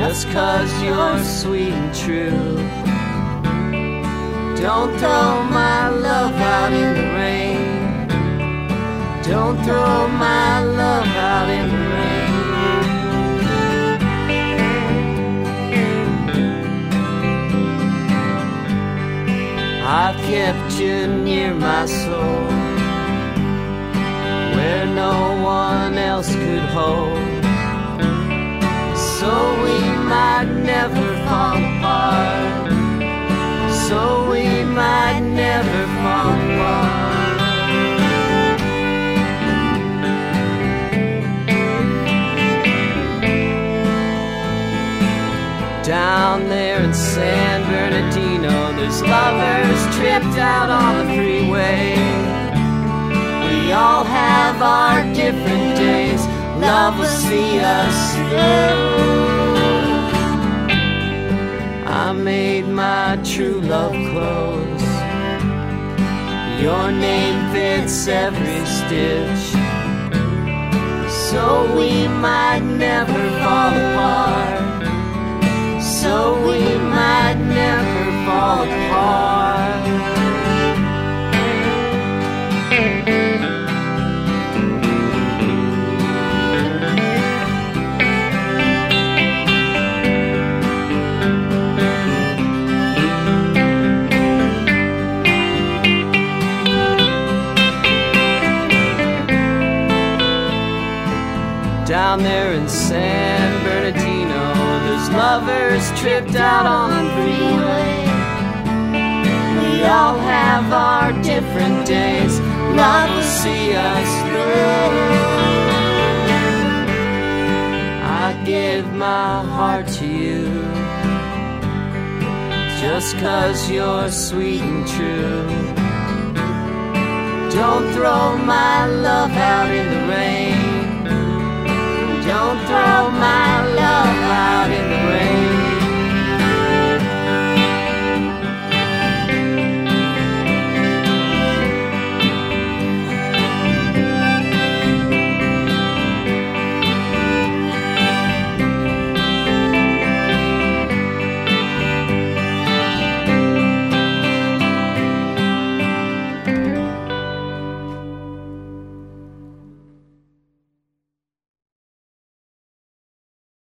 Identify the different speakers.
Speaker 1: just 'cause you're sweet and true. Don't throw my love out in the rain. Don't throw my love out in the rain. I've kept you near my soul, where no one else could hold, so we might never fall apart, so we might never fall apart. Down there in San Bernardino, there's lovers tripped out on the freeway. We all have our different days. Love will see us through. I made my true love clothes. Your name fits every stitch, so we might never fall apart, so we might never fall apart. Down there in San Bernardino, there's lovers tripped out on the freeway. We all have our different days. Love will see us through. I give my heart to you, just 'cause you're sweet and true. Don't throw my love out in the rain.